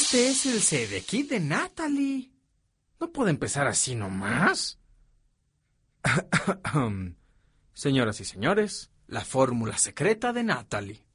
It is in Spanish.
Este es el CD Kit de Natalie. No puede empezar así nomás. Señoras y señores, la fórmula secreta de Natalie.